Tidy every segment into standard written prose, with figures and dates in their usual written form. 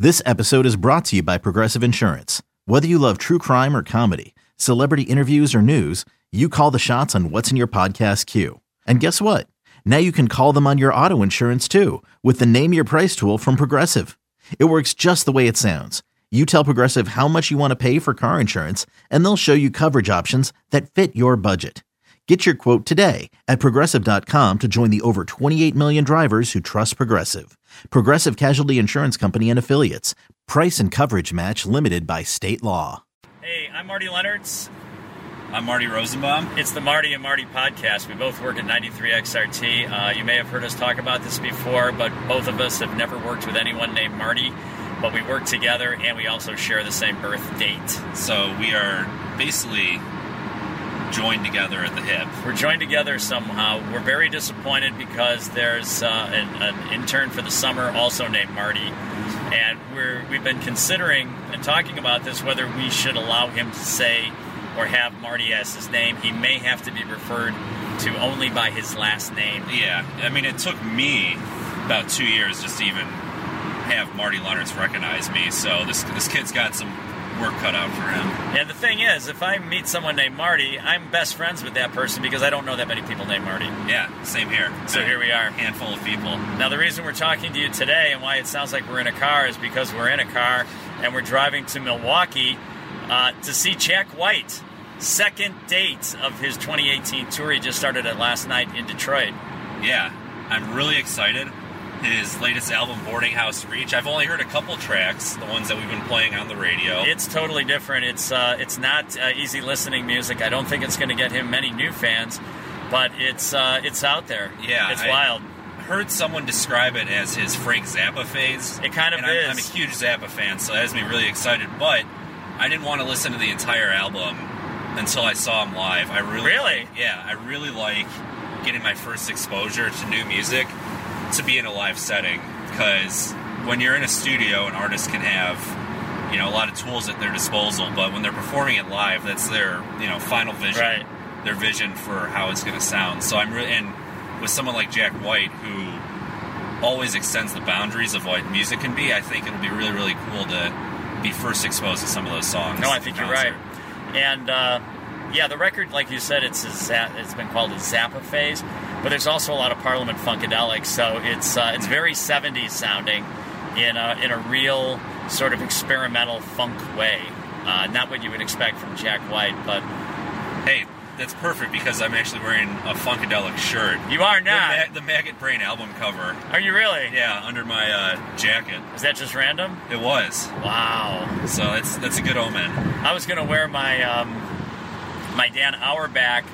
This episode is brought to you by Progressive Insurance. Whether you love true crime or comedy, celebrity interviews or news, you call the shots on what's in your podcast queue. And guess what? Now you can call them on your auto insurance too with the Name Your Price tool from Progressive. It works just the way it sounds. You tell Progressive how much you want to pay for car insurance, and they'll show you coverage options that fit your budget. Get your quote today at Progressive.com to join the over 28 million drivers who trust Progressive. Progressive Casualty Insurance Company and Affiliates. Price and coverage match limited by state law. Hey, I'm Marty Leonards. I'm Marty Rosenbaum. It's the Marty and Marty podcast. We both work at 93XRT. You may have heard us talk about this before, but both of us have never worked with anyone named Marty. But we work together, and we also share the same birth date. So we are basically joined together at the hip. We're joined together somehow. We're very disappointed because there's an intern for the summer also named Marty. And we've been considering and talking about this, whether we should allow him to say or have Marty as his name. He may have to be referred to only by his last name. Yeah, I mean, it took me about 2 years just to even have Marty Leonards recognize me, so this kid's got some work cut out for him. And the thing is, if I meet someone named Marty, I'm best friends with that person because I don't know that many people named Marty. Yeah, same here. So here we are. Handful of people. Now, the reason we're talking to you today and why it sounds like we're in a car is because we're in a car and we're driving to Milwaukee to see Jack White. Second date of his 2018 tour. He just started it last night in Detroit. Yeah, I'm really excited. His latest album, Boarding House Reach. I've only heard a couple tracks, the ones that we've been playing on the radio. It's totally different. It's not easy listening music. I don't think it's going to get him many new fans, but it's out there. Yeah, it's wild. I heard someone describe it as his Frank Zappa phase. It kind of is. I'm a huge Zappa fan, so that has me really excited. But I didn't want to listen to the entire album until I saw him live. I really like getting my first exposure to new music to be in a live setting, because when you're in a studio, an artist can have, a lot of tools at their disposal, but when they're performing it live, that's their, final vision, right. Their vision for how it's going to sound. So and with someone like Jack White, who always extends the boundaries of what music can be, I think it'll be really, really cool to be first exposed to some of those songs. No, I think you're right. And, the record, like you said, it's been called a Zappa phase, but there's also a lot of Parliament Funkadelic, so it's very 70s sounding in a real sort of experimental funk way. Not what you would expect from Jack White, but hey, that's perfect because I'm actually wearing a Funkadelic shirt. You are not. The Maggot Brain album cover. Are you really? Yeah, under my jacket. Is that just random? It was. Wow. So that's a good omen. I was gonna wear my my Dan Auerbach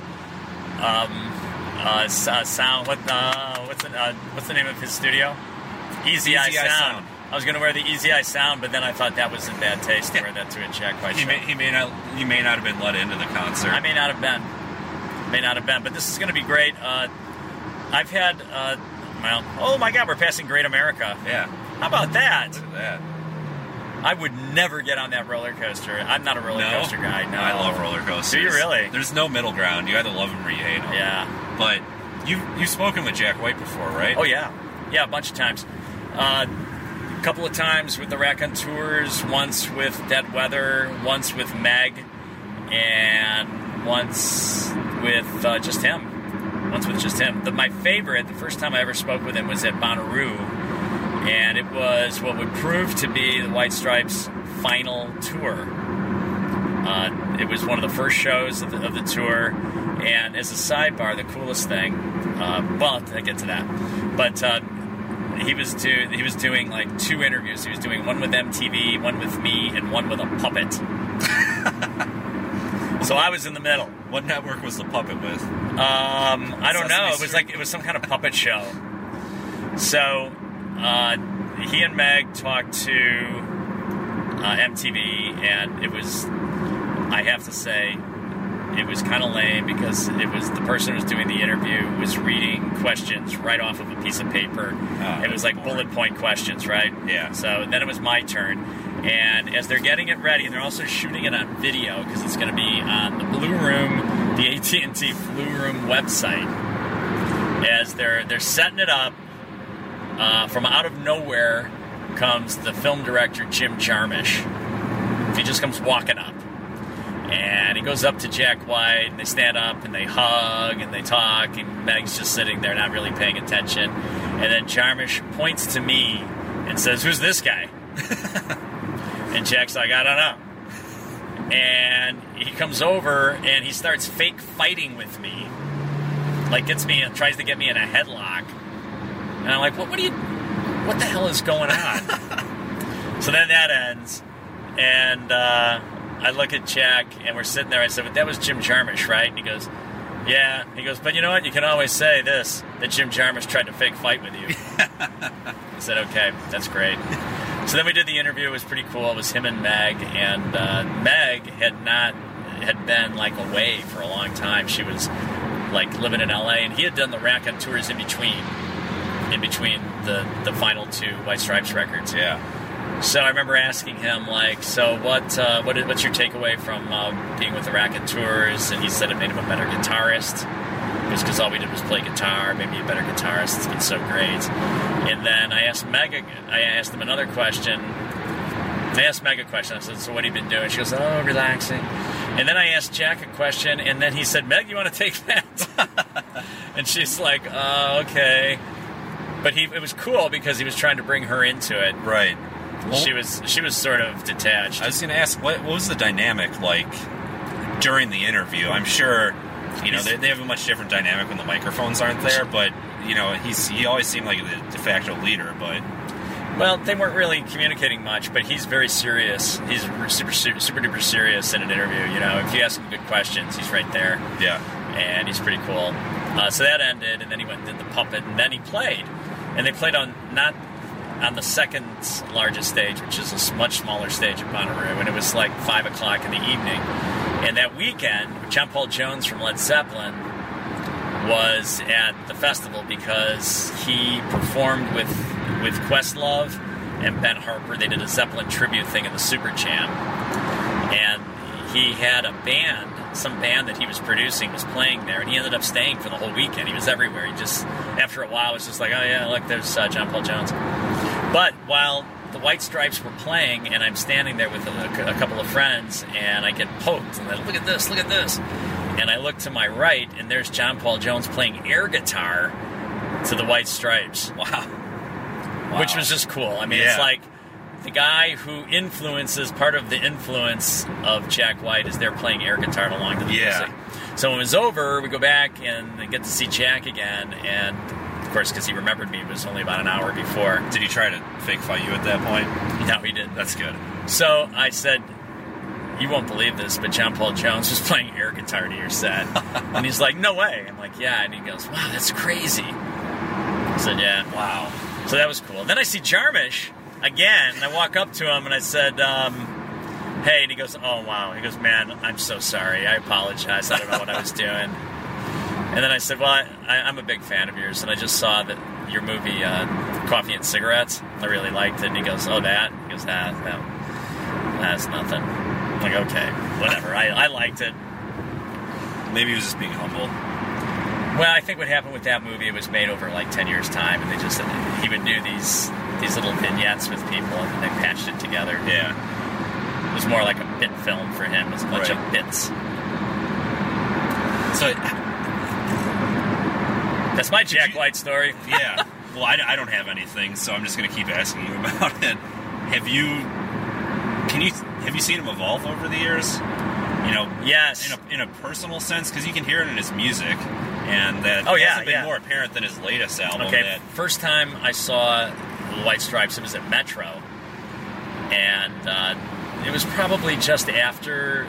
sound. What's the name of his studio? Easy Eye Sound. I was going to wear the Easy Eye Sound, but then I thought that was in bad taste to wear that to a Jack White show. You may not have been let into the concert. I may not have been. But this is going to be great. I've had oh my God, we're passing Great America. Yeah. How about that? Look at that. I would never get on that roller coaster. I'm not a roller coaster guy. No, I love roller coasters. Do you really? There's no middle ground. You either love them or you hate them. Yeah. But you've spoken with Jack White before, right? Oh yeah, a bunch of times. A couple of times with the Raconteurs, once with Dead Weather, once with Meg, and once with just him. My favorite, the first time I ever spoke with him was at Bonnaroo. And it was what would prove to be the White Stripes' final tour. It was one of the first shows of the tour, and as a sidebar, the coolest thing, I'll get to that, but he was doing like two interviews. He was doing one with MTV, one with me, and one with a puppet. So I was in the middle. What network was the puppet with? I don't know. It was some kind of puppet show. So he and Meg talked to MTV, and it was, I have to say, it was kind of lame because it was the person who was doing the interview was reading questions right off of a piece of paper. It was like bullet point questions, right? Yeah. So then it was my turn. And as they're getting it ready, and they're also shooting it on video because it's going to be on the Blue Room, the AT&T Blue Room website. As they're setting it up, from out of nowhere comes the film director, Jim Jarmusch. He just comes walking up. And he goes up to Jack White, and they stand up, and they hug, and they talk, and Meg's just sitting there not really paying attention. And then Jarmusch points to me and says, "Who's this guy?" And Jack's like, "I don't know." And he comes over, and he starts fake fighting with me. Like, tries to get me in a headlock. And I'm like, what the hell is going on? So then that ends, and I look at Jack, and we're sitting there. I said, "But that was Jim Jarmusch, right?" And he goes, "Yeah." He goes, "But you know what? You can always say this, that Jim Jarmusch tried to fake fight with you." I said, "Okay, that's great." So then we did the interview. It was pretty cool. It was him and Meg, and Meg had been like away for a long time. She was like living in LA, and he had done the raconteurs in between the final two White Stripes records. Yeah. So I remember asking him, like, "So what's your takeaway from being with the Raconteurs?" And he said it made him a better guitarist. Because all we did was play guitar, made me a better guitarist. It's been so great. And then I asked him another question. I asked Meg a question. I said, "So what have you been doing?" She goes, "Oh, relaxing." And then I asked Jack a question, and then he said, "Meg, you want to take that?" And she's like, "Oh, okay." But it was cool because he was trying to bring her into it. Right. Well, she was sort of detached. I was going to ask, what was the dynamic like during the interview? I'm sure, they have a much different dynamic when the microphones aren't there, but, he always seemed like the de facto leader, but... Well, they weren't really communicating much, but he's very serious. He's super duper serious in an interview, If you ask him good questions, he's right there. Yeah. And he's pretty cool. So that ended, and then he went and did the puppet, and then he played. And they played not on the second largest stage, which is a much smaller stage at Bonnaroo, and it was like 5 o'clock in the evening. And that weekend, John Paul Jones from Led Zeppelin was at the festival because he performed with Questlove and Ben Harper. They did a Zeppelin tribute thing in the Super Jam. And he had a band, some band that he was producing was playing there, and he ended up staying for the whole weekend. He was everywhere. He just, after a while, was just like, "Oh yeah, look, there's John Paul Jones." But while the White Stripes were playing, and I'm standing there with a couple of friends, and I get poked, and I look at this. And I look to my right, and there's John Paul Jones playing air guitar to the White Stripes. Wow. Which was just cool. I mean, It's like the guy who influences, part of the influence of Jack White is they're playing air guitar along to the music. So when it was over, we go back and get to see Jack again, and of course, because he remembered me, it was only about an hour before. Did he try to fake fight you at that point? No, he didn't. That's good. So I said, "You won't believe this, but John Paul Jones was playing air guitar to your set." And he's like, "No way." I'm like, "Yeah." And he goes, "Wow, that's crazy." I said, "Yeah." Wow. So that was cool. Then I see Jarmusch again, and I walk up to him, and I said, "Hey," and he goes, "Oh, wow." He goes, "Man, I'm so sorry. I apologize. I don't know what I was doing." And then I said, "Well, I'm a big fan of yours, and I just saw that your movie, Coffee and Cigarettes. I really liked it." And he goes, "Oh, that?" He goes, that's nothing." I'm like, "Okay, whatever. I liked it." Maybe he was just being humble. Well, I think what happened with that movie, it was made over like 10 years' time, and he would do these little vignettes with people, and then they patched it together. Yeah. It was more like a bit film for him. It was a bunch of bits. So... That's my Jack White story. Yeah. Well, I don't have anything, so I'm just going to keep asking you about it. Have you seen him evolve over the years? Yes. In a personal sense, because you can hear it in his music, and that hasn't been more apparent than his latest album. Okay, first time I saw the White Stripes, it was at Metro, and it was probably just after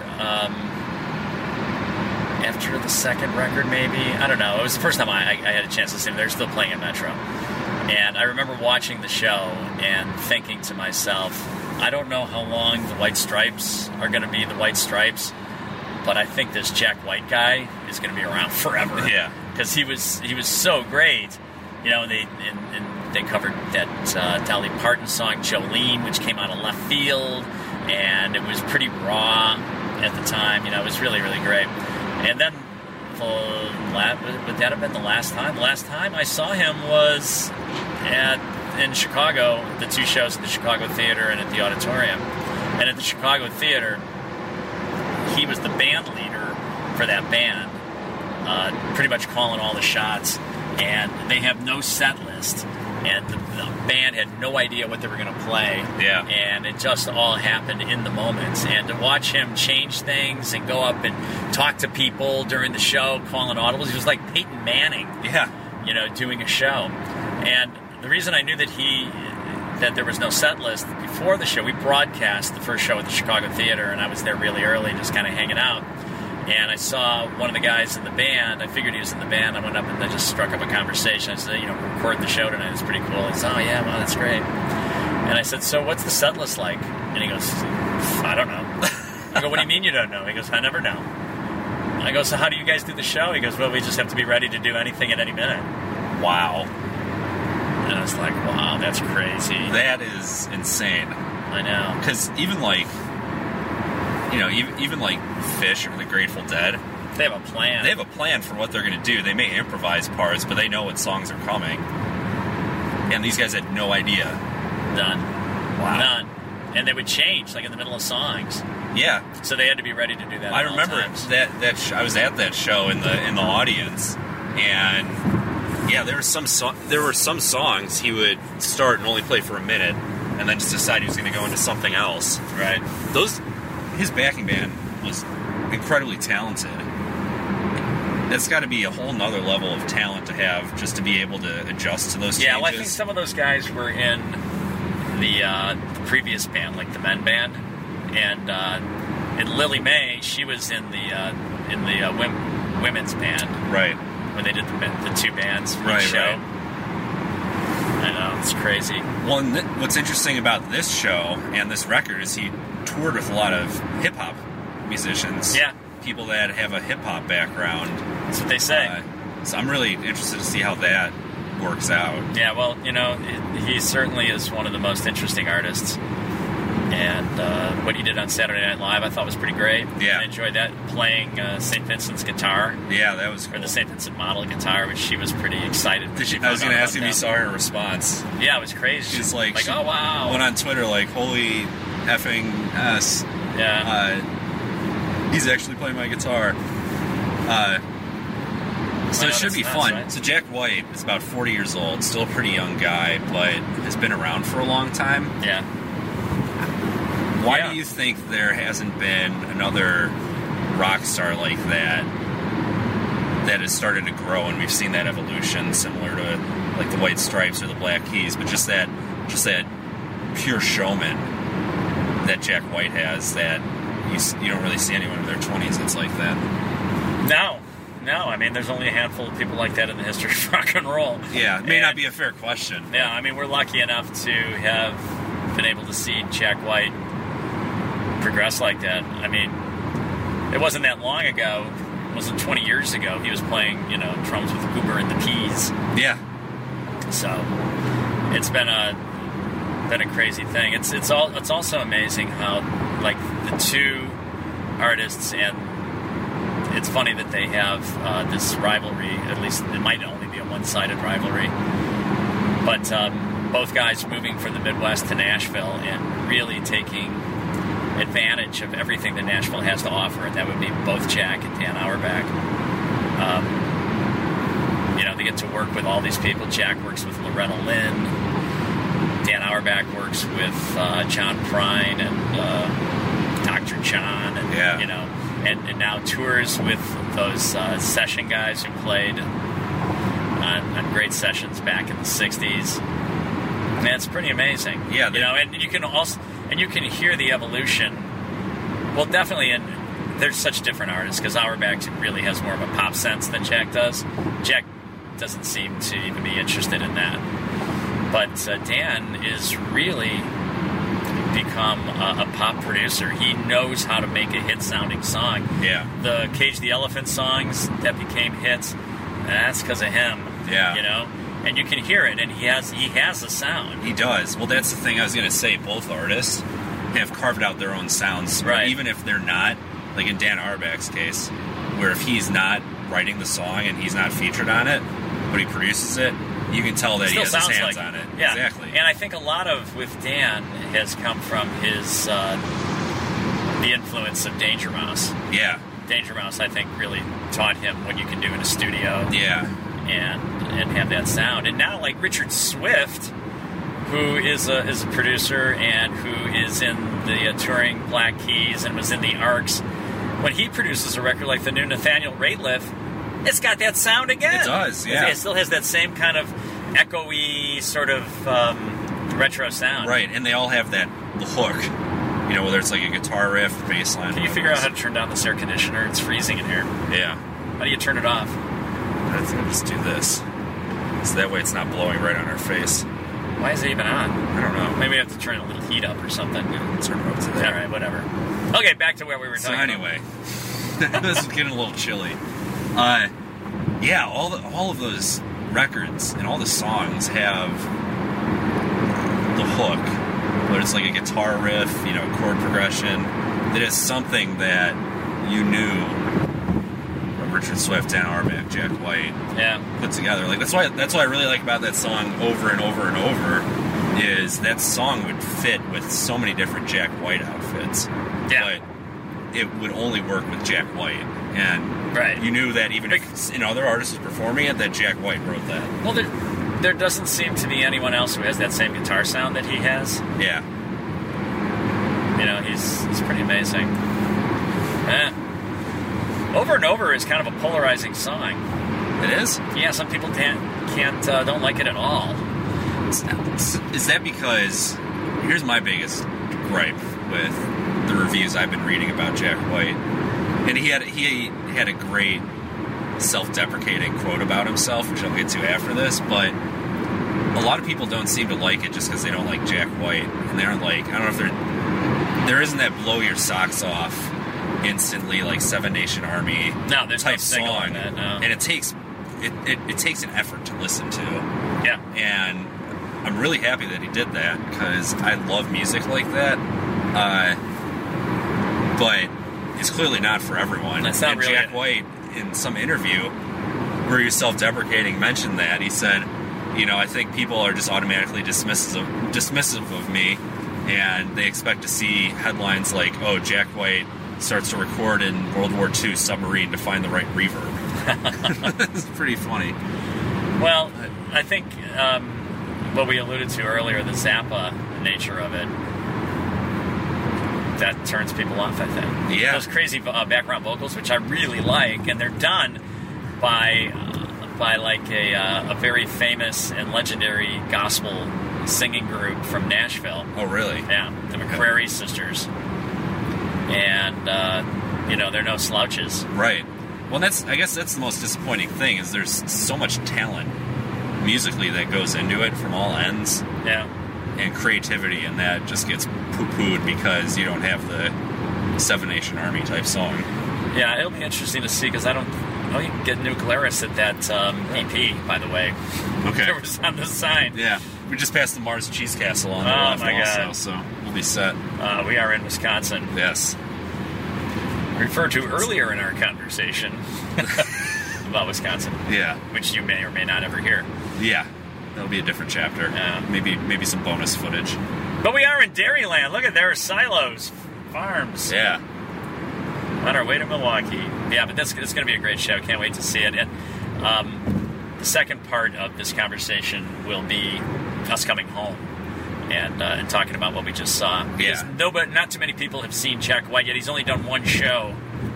the second record, maybe. I don't know. It was the first time I had a chance to see them. They were still playing at Metro. And I remember watching the show and thinking to myself, I don't know how long the White Stripes are going to be the White Stripes, but I think this Jack White guy is going to be around forever. Yeah. Because he was so great. And they covered that Dolly Parton song, Jolene, which came out of left field, and it was pretty raw at the time. It was really, really great. And then, would that have been the last time? The last time I saw him was at in Chicago, the 2 shows at the Chicago Theater and at the Auditorium. And at the Chicago Theater, he was the band leader for that band, pretty much calling all the shots. And they have no set list. And the band had no idea what they were going to play. Yeah. And it just all happened in the moment. And to watch him change things and go up and talk to people during the show, calling audibles, he was like Peyton Manning. Yeah. You know, doing a show. And the reason I knew that there was no set list before the show, we broadcast the first show at the Chicago Theater, and I was there really early, just kind of hanging out. And I saw one of the guys in the band. I figured he was in the band. I went up and I just struck up a conversation. I said, we're recording the show tonight. It's pretty cool. He said, oh, yeah, well, that's great. And I said, so what's the set list like? And he goes, I don't know. I go, what do you mean you don't know? He goes, I never know. I go, so how do you guys do the show? He goes, well, we just have to be ready to do anything at any minute. Wow. And I was like, wow, that's crazy. That is insane. I know. Because even like Phish or the Grateful Dead, they have a plan. They have a plan for what they're going to do. They may improvise parts, but they know what songs are coming. And these guys had no idea. None. Wow. None. And they would change, like in the middle of songs. Yeah. So they had to be ready to do that. I remember that I was at that show in the audience, and yeah, there were some songs he would start and only play for a minute, and then just decide he was going to go into something else. Right. His backing band was incredibly talented. That's got to be a whole nother level of talent to have, just to be able to adjust to those changes. Yeah, well, I think some of those guys were in the previous band, like the Men Band, and Lily May, she was in the women's band, right? When they did the 2 bands for the show. Right. I know, it's crazy. Well, what's interesting about this show and this record is he toured with a lot of hip hop musicians. Yeah. People that have a hip hop background. That's what they say. So I'm really interested to see how that works out. Yeah, well, he certainly is one of the most interesting artists. And what he did on Saturday Night Live I thought was pretty great. Yeah. I enjoyed that, playing St. Vincent's guitar. Yeah, that was cool. Or the St. Vincent model guitar, which she was pretty excited. I was going to ask if you saw her response. Yeah, it was crazy. She's like, oh, wow. Went on Twitter like, holy effing S. Yeah. He's actually playing my guitar. So it should be fun. Right? So Jack White is about 40 years old, still a pretty young guy, but has been around for a long time. Yeah. Why do you think there hasn't been another rock star like that has started to grow, and we've seen that evolution similar to like the White Stripes or the Black Keys, but just that pure showman that Jack White has that you don't really see anyone in their 20s that's like that. No, I mean, there's only a handful of people like that in the history of rock and roll. Yeah, it may not be a fair question. Yeah, I mean, we're lucky enough to have been able to see Jack White progress like that. I mean, it wasn't that long ago. It wasn't 20 years ago. He was playing, drums with Goober and the Peas. Yeah. So it's been a crazy thing. It's also amazing how, like, the 2 artists, and it's funny that they have this rivalry. At least it might only be a one-sided rivalry, but both guys moving from the Midwest to Nashville and really taking advantage of everything that Nashville has to offer, and that would be both Jack and Dan Auerbach. They get to work with all these people. Jack works with Loretta Lynn. Dan Auerbach works with John Prine and Dr. John, and and now tours with those session guys who played on great sessions back in the '60s. And it's pretty amazing. Yeah, and you can hear the evolution. Well, definitely, and there's such different artists, because Auerbach really has more of a pop sense than Jack does. Jack doesn't seem to even be interested in that. But Dan is really become a pop producer. He knows how to make a hit-sounding song. Yeah. The Cage the Elephant songs that became hits, that's because of him. Yeah. And you can hear it, and he has a sound. He does. Well, that's the thing I was going to say. Both artists have carved out their own sounds. Right. Even if they're not, like in Dan Auerbach's case, where if he's not writing the song and he's not featured on it, but he produces it, you can tell that he has his hands on it. Yeah. Exactly. And I think a lot of, with Dan, has come from his, the influence of Danger Mouse. Yeah. Danger Mouse, I think, really taught him what you can do in a studio. Yeah. And have that sound. And now, like Richard Swift, who is a producer and who is in the touring Black Keys and was in the Arcs, when he produces a record like the new Nathaniel Rateliff, it's got that sound again. It does, yeah. It still has that same kind of echoey sort of retro sound. Right, and they all have the hook. You know, whether it's like a guitar riff, bass line. Can you figure out how to turn down this air conditioner? It's freezing in here. Yeah. How do you turn it off? I think I'll just do this. So that way it's not blowing right on our face. Why is it even on? I don't know. Maybe we have to turn a little heat up or something. Yeah, turn it up to that. All right, whatever. Okay, back to where we were talking So anyway, this is getting a little chilly. Yeah, all of those records and all the songs have the hook, whether it's like a guitar riff, you know, chord progression, that is something that you knew Richard Swift, Dan Auerbach, Jack White put together. Like that's what I really like about that song over and over and over, is that song would fit with so many different Jack White outfits. Yeah. But it would only work with Jack White. And you knew that even if other artists was performing it, that Jack White wrote that. Well, there doesn't seem to be anyone else who has that same guitar sound that he has. Yeah. You know, he's pretty amazing. Over and Over is kind of a polarizing song. It is? Yeah, some people don't like it at all. Is that because... Here's my biggest gripe with the reviews I've been reading about Jack White. And he had a great self-deprecating quote about himself, which I'll get to after this, but a lot of people don't seem to like it just because they don't like Jack White. And they aren't like... I don't know if there isn't that blow your socks off instantly like Seven Nation Army type song, that, no. And it takes an effort to listen to. Yeah, and I'm really happy that he did that because I love music like that. But it's clearly not for everyone. That's not really. Jack White, in some interview where he was self-deprecating, mentioned that he said, you know, I think people are just automatically dismissive of me, and they expect to see headlines like, "Oh, Jack White starts to record in World War II submarine to find the right reverb." It's pretty funny. Well, I think what we alluded to earlier, the Zappa nature of it, that turns people off, I think. Yeah. Those crazy background vocals, which I really like, and they're done by like a very famous and legendary gospel singing group from Nashville. Oh, really? Yeah, the McCrary Sisters. And, they're no slouches. Right. Well, I guess that's the most disappointing thing, is there's so much talent musically that goes into it from all ends. Yeah. And creativity, and that just gets poo-pooed because you don't have the Seven Nation Army type song. Yeah, it'll be interesting to see, because you can get New Glarus at that EP, by the way. Okay. It was on the sign. Yeah. We just passed the Mars Cheese Castle on the left also, so we'll be set. We are in Wisconsin. Yes. Referred to earlier in our conversation about Wisconsin. Yeah. Which you may or may not ever hear. Yeah. That'll be a different chapter. Yeah. Maybe some bonus footage. But we are in Dairyland. Look at there are silos, farms. Yeah. On our way to Milwaukee. Yeah, but it's going to be a great show. Can't wait to see it. And the second part of this conversation will be us coming home and talking about what we just saw. Because not too many people have seen Jack White yet. He's only done one show.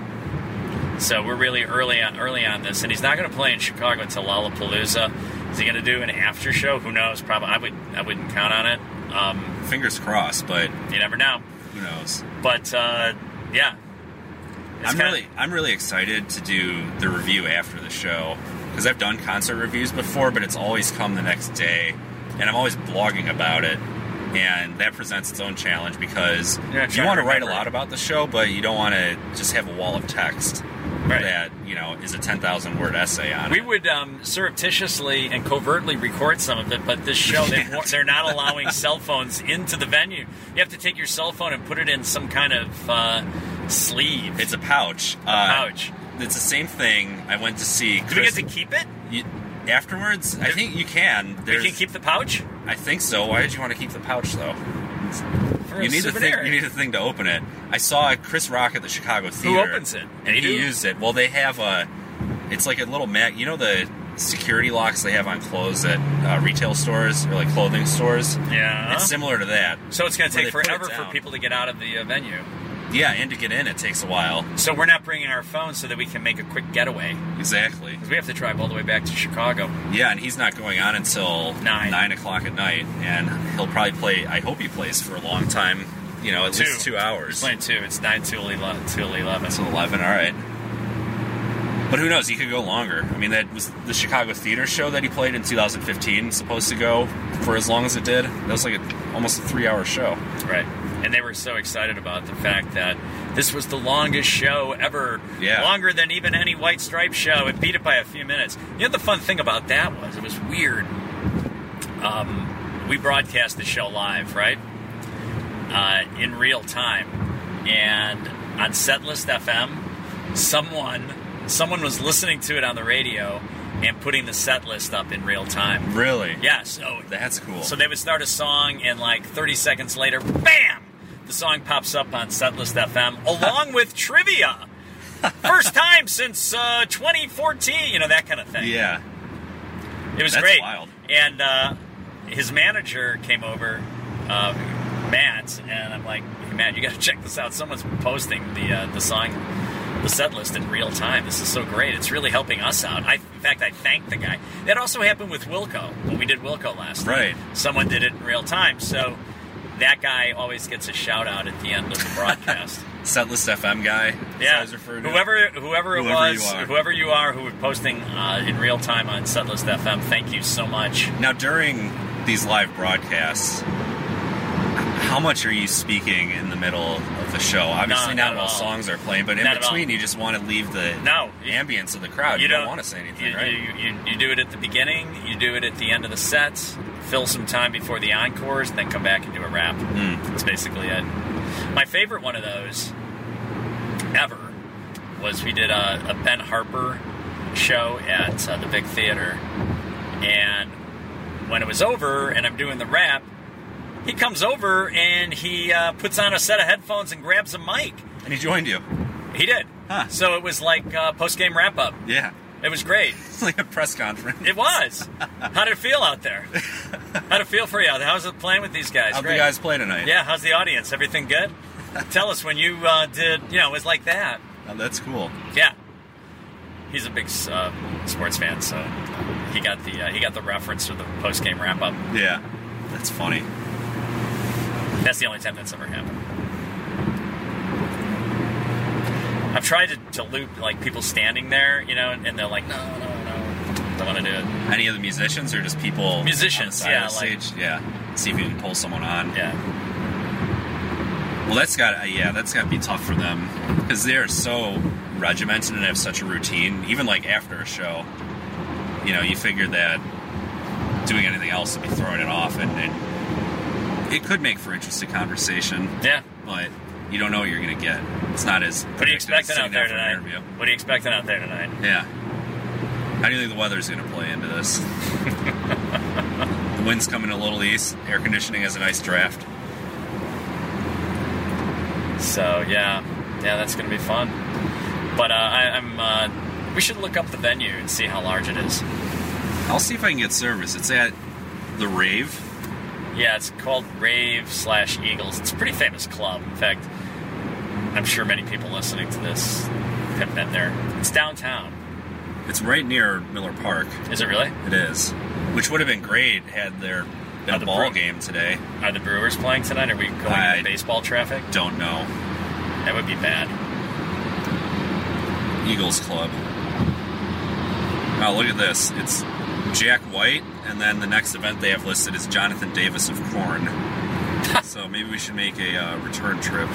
So we're really early on this. And he's not going to play in Chicago until Lollapalooza. Is he going to do an after show? Who knows? Probably. I wouldn't count on it. Fingers crossed, but you never know. Who knows? But yeah, I'm really excited to do the review after the show, because I've done concert reviews before, but it's always come the next day, and I'm always blogging about it, and that presents its own challenge because you want to write a lot about the show, but you don't want to just have a wall of text. Right. That, is a 10,000 word essay on it. We would surreptitiously and covertly record some of it, but this show, they're not allowing cell phones into the venue. You have to take your cell phone and put it in some kind of sleeve. It's a pouch. Pouch. It's the same thing I went to see. Do we get to keep it? Afterwards, I think you can. You can keep the pouch? I think so. Why did you want to keep the pouch, though? You need the thing to open it. I saw Chris Rock at the Chicago Theater. Who opens it? And he used it. Well, they have it's like a little you know the security locks they have on clothes at retail stores or like clothing stores? Yeah. It's similar to that. So it's going to take forever for people to get out of the venue. Yeah, and to get in, it takes a while. So we're not bringing our phones so that we can make a quick getaway. Exactly. Because we have to drive all the way back to Chicago. Yeah, and he's not going on until 9 o'clock at night. And he'll probably play, I hope he plays for a long time, at least 2 hours. He's playing 2. It's 9 till 11. Till 11, all right. But who knows? He could go longer. I mean, that was the Chicago Theater show that he played in 2015, supposed to go for as long as it did. That was like almost a 3-hour show. Right. And they were so excited about the fact that this was the longest show ever. Yeah. Longer than even any White Stripes show. It beat it by a few minutes. The fun thing about that was, it was weird. We broadcast the show live, right? In real time. And on Setlist FM, someone was listening to it on the radio and putting the set list up in real time. Really? Yeah, so that's cool. So they would start a song, and like 30 seconds later, bam! The song pops up on Setlist FM, along with trivia. First time since 2014, that kind of thing. Yeah. It was great. Wild. And his manager came over, Matt, and I'm like, hey, Matt, you got to check this out. Someone's posting the song, the set list in real time. This is so great. It's really helping us out. In fact, I thanked the guy. That also happened with Wilco, when we did Wilco last night. Right. Someone did it in real time. So that guy always gets a shout-out at the end of the broadcast. Setlist FM guy? Yeah. Whoever you are who was posting in real time on Setlist FM, thank you so much. Now, during these live broadcasts, how much are you speaking in the middle of the show? Obviously, not all songs are playing, but in between, you just want to leave the ambience of the crowd. You don't want to say anything, right? You do it at the beginning, you do it at the end of the sets, fill some time before the encores, then come back and do a rap. That's basically it. My favorite one of those ever was we did a Ben Harper show at the Big Theater, and when it was over and I'm doing the rap, he comes over and he puts on a set of headphones and grabs a mic. And he joined you? He did. Huh. So it was like post-game wrap-up. Yeah. It was great. It's like a press conference. It was. How did it feel out there? How did it feel for you? How's it playing with these guys? How'd the guys play tonight? Yeah, how's the audience? Everything good? Tell us when you did, it was like that. Oh, that's cool. Yeah. He's a big sports fan, so he got the reference to the post-game wrap-up. Yeah. That's funny. That's the only time that's ever happened. I've tried to loop like people standing there, and they're like, no, don't want to do it. Any of the musicians or just people? Musicians, on the side of the stage? Yeah. See if you can pull someone on. Yeah. Well, that's got to be tough for them because they're so regimented and have such a routine. Even like after a show, you figure that doing anything else would be throwing it off, and it could make for interesting conversation. Yeah. But you don't know what you're going to get. It's not as... What are you expecting out there tonight? What are you expecting out there tonight? Yeah. How do you think the weather's going to play into this? The wind's coming a little east. Air conditioning has a nice draft. So, yeah, that's going to be fun. But we should look up the venue and see how large it is. I'll see if I can get service. It's at the Rave. Yeah, it's called Rave/Eagles. It's a pretty famous club. In fact, I'm sure many people listening to this have been there. It's downtown. It's right near Miller Park. Is it really? It is. Which would have been great had there been a ball game today. Are the Brewers playing tonight? Are we going to baseball traffic? Don't know. That would be bad. Eagles Club. Oh, look at this. It's Jack White, and then the next event they have listed is Jonathan Davis of Korn. So maybe we should make a return trip.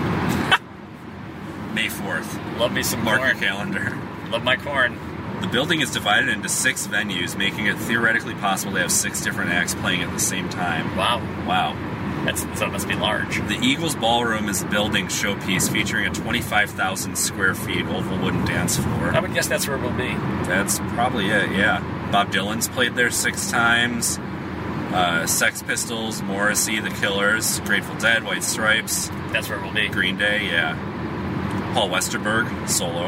May 4th. Love me some Mark Korn. Your calendar. Love my Korn. The building is divided into 6 venues, making it theoretically possible to have 6 different acts playing at the same time. Wow. So it must be large. The Eagles Ballroom is the building showpiece featuring a 25,000 square feet oval wooden dance floor. I would guess that's where we'll be. That's probably it, yeah. Bob Dylan's played there 6 times. Sex Pistols, Morrissey, The Killers, Grateful Dead, White Stripes. That's where we'll be. Green Day, yeah. Paul Westerberg, solo.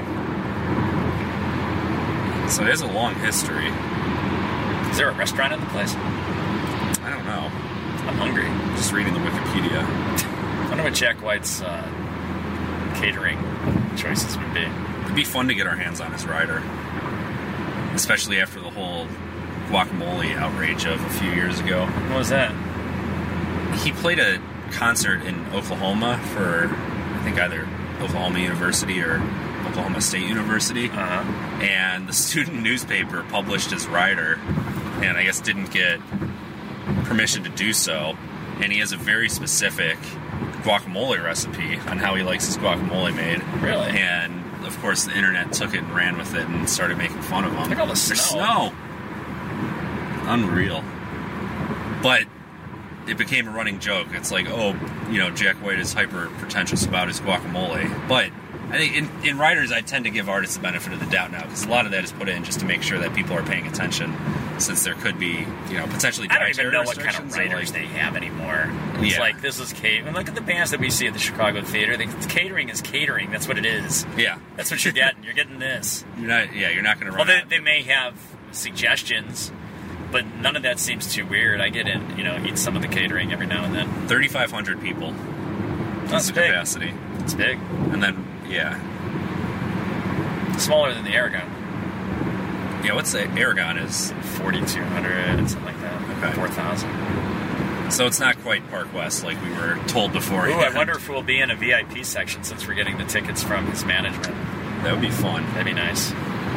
So it has a long history. Is there a restaurant in the place? I don't know. I'm hungry. Just reading the Wikipedia. I wonder what Jack White's catering choices would be. It'd be fun to get our hands on his rider. Especially after the whole guacamole outrage of a few years ago. What was that? He played a concert in Oklahoma for, I think, either Oklahoma University or Oklahoma State University. And the student newspaper published his rider, and I guess didn't get permission to do so. And he has a very specific guacamole recipe on how he likes his guacamole made. Really? And of course, the internet took it and ran with it and started making fun of him. Look at all the There's snow. Unreal. But it became a running joke. It's like, oh, you know, Jack White is hyper pretentious about his guacamole. But I think in writers, I tend to give artists the benefit of the doubt now, because a lot of that is put in just to make sure that people are paying attention, since there could be, you know, potentially I don't even dietary know what kind of restrictions. writers they have anymore. It's like, this is catering. Look at the bands that we see at the Chicago Theater. Catering is catering. That's what it is. Yeah. That's what you're getting. You're getting this. You're not going to run Well, out. they may have suggestions, but none of that seems too weird. I get in, eat some of the catering every now and then. 3,500 people. That's the big. capacity. It's big. And then, yeah. Smaller than the Aragon. Yeah, what's the Aragon is? 4,200, something like that. Okay. 4,000. So it's not quite Park West like we were told before. Ooh, I wonder if we'll be in a VIP section since we're getting the tickets from his management. That would be fun. That'd be nice.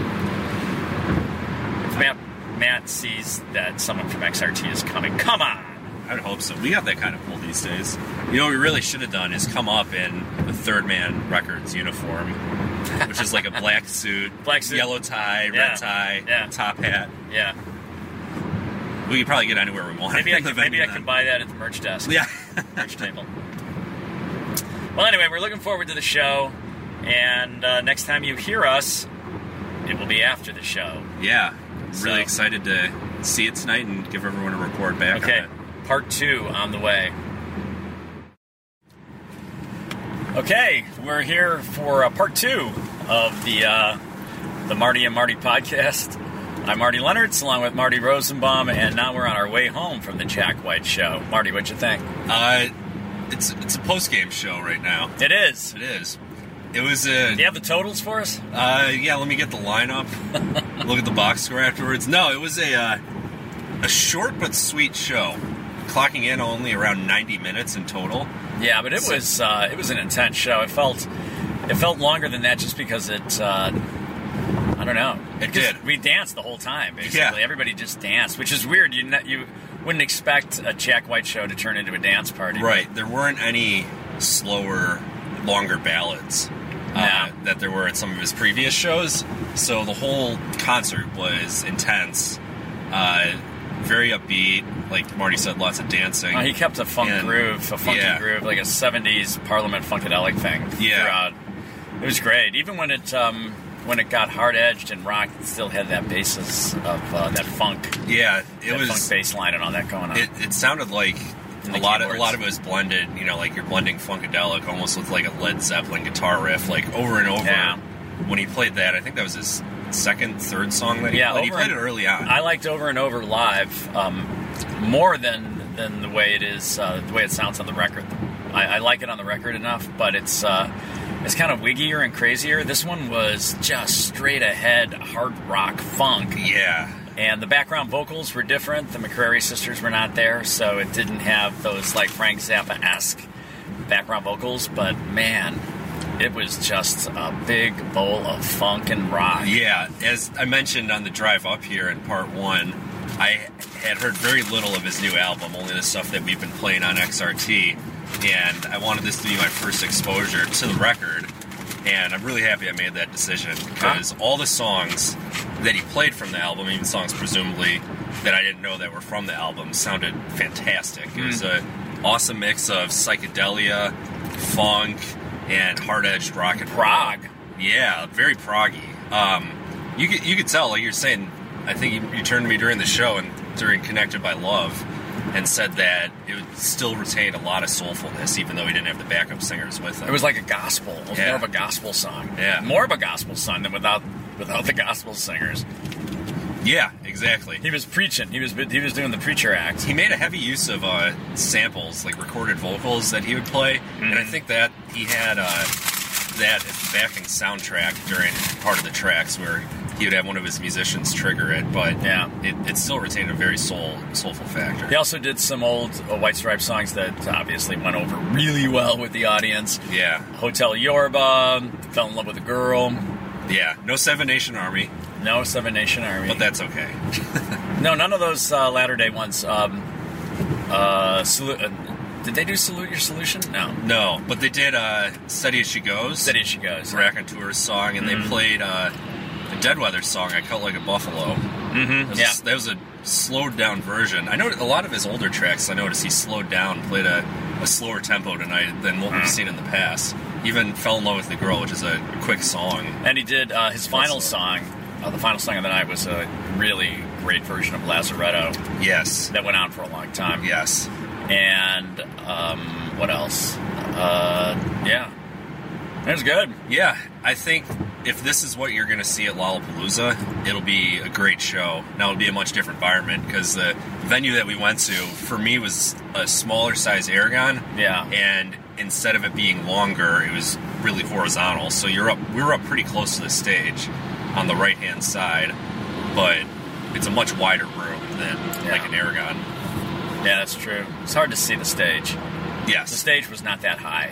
If Matt sees that someone from XRT is coming, come on! I would hope so. We got that kind of pull these days. You know what we really should have done is come up in the Third Man Records uniform, which is like a black suit, yellow tie, red tie, top hat. Yeah. We could probably get anywhere we want. Maybe I can buy that at the merch desk. Yeah. Merch table. Well, anyway, we're looking forward to the show, and next time you hear us, it will be after the show. Yeah. Really excited to see it tonight and give everyone a report back on it. Part 2 on the way. Okay, we're here for part 2 of the Marty and Marty podcast. I'm Marty Leonards, along with Marty Rosenbaum, and now we're on our way home from the Jack White show. Marty, what'd you think? It's a post-game show right now. It is. It is. It was a... Do you have the totals for us? Yeah, let me get the lineup. Look at the box score afterwards. No, it was a short but sweet show. Clocking in only around 90 minutes in total. Yeah, but it was an intense show. It felt longer than that just because it I don't know. It did. We danced the whole time, basically. Yeah. Everybody just danced, which is weird. You wouldn't expect a Jack White show to turn into a dance party. Right. There weren't any slower, longer ballads that there were at some of his previous shows. So the whole concert was intense. Very upbeat, like Marty said, lots of dancing. He kept a funky groove, like a 70s Parliament Funkadelic thing throughout. It was great. Even when it got hard-edged and rock, it still had that basis of that funk. Yeah, funk bass line and all that going on. It sounded like a lot of it was blended, like you're blending Funkadelic almost with like a Led Zeppelin guitar riff, like over and over. Yeah. When he played that, I think that was his third song that he played. He played it early on. I liked Over and Over live more than the way it is, the way it sounds on the record. I like it on the record enough, but it's kind of wiggier and crazier. This one was just straight ahead hard rock funk. Yeah. And the background vocals were different. The McCrary sisters were not there, so it didn't have those like Frank Zappa-esque background vocals, but man, it was just a big bowl of funk and rock. Yeah, as I mentioned on the drive up here in part 1, I had heard very little of his new album, only the stuff that we've been playing on XRT, and I wanted this to be my first exposure to the record, and I'm really happy I made that decision, because all the songs that he played from the album, even songs presumably that I didn't know that were from the album, sounded fantastic. It was an awesome mix of psychedelia, funk, and hard-edged rock and prog. Yeah, very proggy. You could tell, like you're saying, I think you turned to me during the show and during Connected by Love and said that it would still retain a lot of soulfulness, even though he didn't have the backup singers with him. It was like a gospel. It was more of a gospel song. Yeah. More of a gospel song than without the gospel singers. Yeah, exactly. He was preaching. He was doing the preacher act. He made a heavy use of samples, like recorded vocals that he would play, and I think that he had that as the backing soundtrack during part of the tracks where he would have one of his musicians trigger it, but it still retained a very soulful factor. He also did some old White Stripes songs that obviously went over really well with the audience. Yeah. Hotel Yorba, Fell in Love with a Girl. Yeah, no Seven Nation Army. No Seven Nation Army. But that's okay. No, none of those Latter-day ones. Did they do Salute Your Solution? No. No, but they did Steady As She Goes. Steady As She Goes. Raconteurs song, and they played a Dead Weather song, I Cut Like a Buffalo. Mm-hmm. That was a slowed down version. I know a lot of his older tracks, I noticed he slowed down, played a slower tempo tonight than what we've seen in the past. Even Fell in Love with the Girl, which is a quick song. And he did his final song. The final song of the night was a really great version of Lazaretto. Yes. That went on for a long time. Yes. And what else? Yeah. It was good. Yeah. I think if this is what you're going to see at Lollapalooza, it'll be a great show. Now, it'll be a much different environment because the venue that we went to, for me, was a smaller size Aragon. Yeah. And instead of it being longer, it was really horizontal. So we were up pretty close to the stage on the right-hand side, but it's a much wider room than like an Aragon. Yeah, that's true. It's hard to see the stage. Yes. The stage was not that high.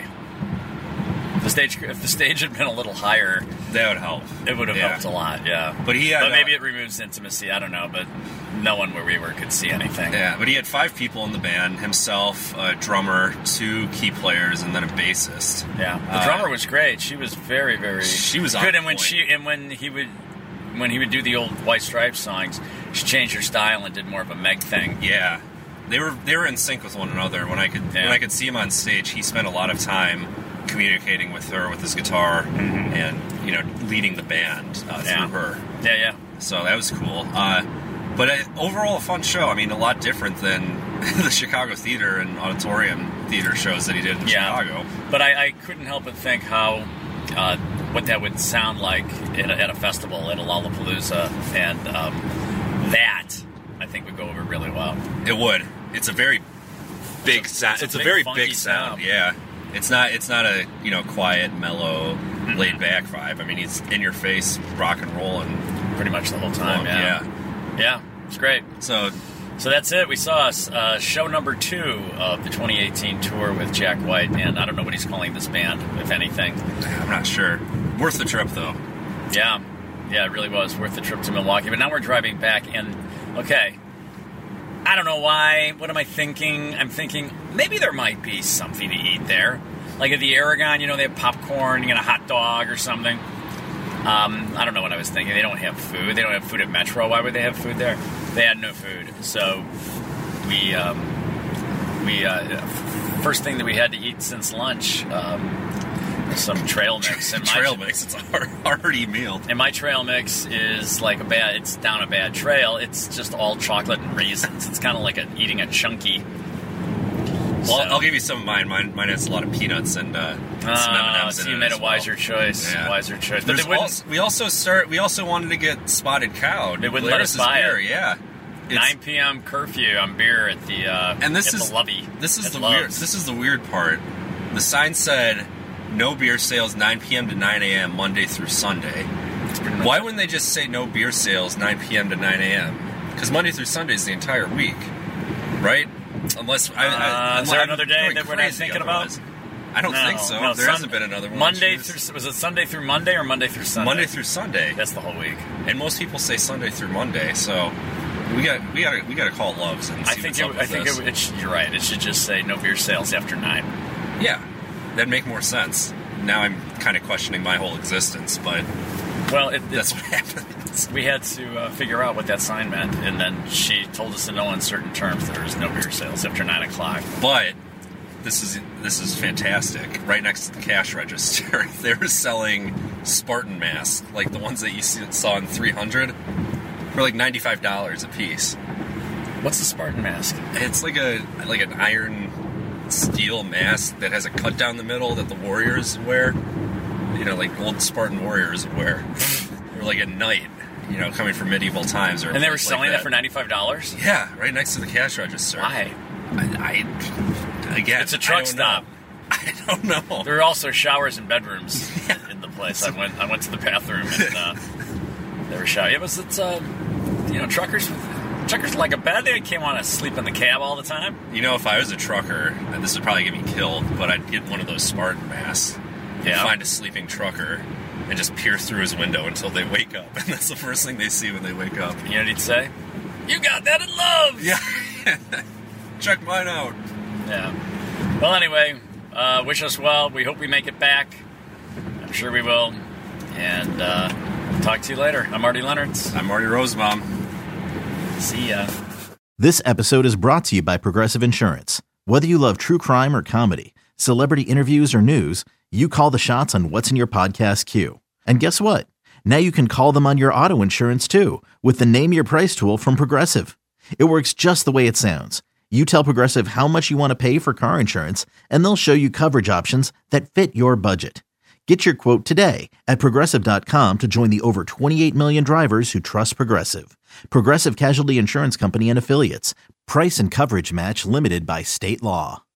If the stage had been a little higher, that would help. It would have helped a lot, yeah. But maybe it removes intimacy, I don't know, but no one where we were could see anything. Yeah, but he had 5 people in the band, himself, a drummer, 2 key players, and then a bassist. Yeah. The drummer was great. She was very, very she was good. On and when he would do the old White Stripes songs, she changed her style and did more of a Meg thing. Yeah. They were in sync with one another. When I could see him on stage, he spent a lot of time communicating with her with his guitar and leading the band through her. Yeah. So that was cool. But overall, a fun show. I mean, a lot different than the Chicago Theater and Auditorium Theater shows that he did in Chicago. But I couldn't help but think how what that would sound like at a festival, at a Lollapalooza, and that I think would go over really well. It would. It's a very big sound. It's a very big sound. Yeah. It's not a quiet, mellow, laid back vibe. I mean, he's in your face, rock and roll, and pretty much the whole time. Yeah, it's great. So that's it. We saw show number 2 of the 2018 tour with Jack White, and I don't know what he's calling this band, if anything. I'm not sure. Worth the trip, though. Yeah, it really was worth the trip to Milwaukee. But now we're driving back, and okay. I don't know why. What am I thinking? I'm thinking maybe there might be something to eat there. Like at the Aragon, they have popcorn, a hot dog or something. I don't know what I was thinking. They don't have food. They don't have food at Metro. Why would they have food there? They had no food. So we first thing that we had to eat since lunch, some trail mix. And trail mix. It's a hearty meal. And my trail mix is like it's down a bad trail. It's just all chocolate and raisins. It's kind of like eating a chunky. Well, I'll give you some of mine. Mine has a lot of peanuts and some M&Ms in it. You made a wiser choice. Yeah. Wiser choice. But we also wanted to get Spotted Cow. They wouldn't let us buy beer. it. Yeah. 9 p.m. curfew on beer at the the Lovey. This is the weird part. The sign said no beer sales 9 p.m. to 9 a.m. Monday through Sunday. Why wouldn't they just say no beer sales 9 p.m. to 9 a.m.? Because Monday through Sunday is the entire week, right? Unless is there another day that we're not thinking about? I don't think so. No, there hasn't been another one. Was it Sunday through Monday or Monday through Sunday? Monday through Sunday. That's the whole week. And most people say Sunday through Monday, so we got to call Loves and see what's up with this. You're right. It should just say no beer sales after 9. Yeah, that'd make more sense. Now I'm kind of questioning my whole existence, but that's what happened. We had to figure out what that sign meant, and then she told us in no uncertain terms there was no beer sales after 9 o'clock. But this is fantastic. Right next to the cash register, they were selling Spartan masks, like the ones that you saw in 300. for like $95 a piece. What's the Spartan mask? It's like an iron steel mask that has a cut down the middle that the warriors wear. You know, like old Spartan warriors would wear. Or like a knight, you know, coming from medieval times. And they were selling that for $95? Yeah, right next to the cash register. Why? Again, it's a truck stop. I don't know. There are also showers and bedrooms in the place. I went to the bathroom and there were showers. It's truckers like a bed. They came on to sleep in the cab all the time. You know, if I was a trucker, and this would probably get me killed, but I'd get one of those Spartan masks. Yeah. Find a sleeping trucker and just peer through his window until they wake up, and that's the first thing they see when they wake up. You know what he'd say? You got that at Love's! Yeah. Check mine out. Yeah. Well, anyway, wish us well. We hope we make it back. I'm sure we will. And talk to you later. I'm Marty Leonards. I'm Marty Rosenbaum. See ya. This episode is brought to you by Progressive Insurance. Whether you love true crime or comedy, celebrity interviews or news, you call the shots on what's in your podcast queue. And guess what? Now you can call them on your auto insurance too with the Name Your Price tool from Progressive. It works just the way it sounds. You tell Progressive how much you want to pay for car insurance, and they'll show you coverage options that fit your budget. Get your quote today at Progressive.com to join the over 28 million drivers who trust Progressive. Progressive Casualty Insurance Company and Affiliates. Price and coverage match limited by state law.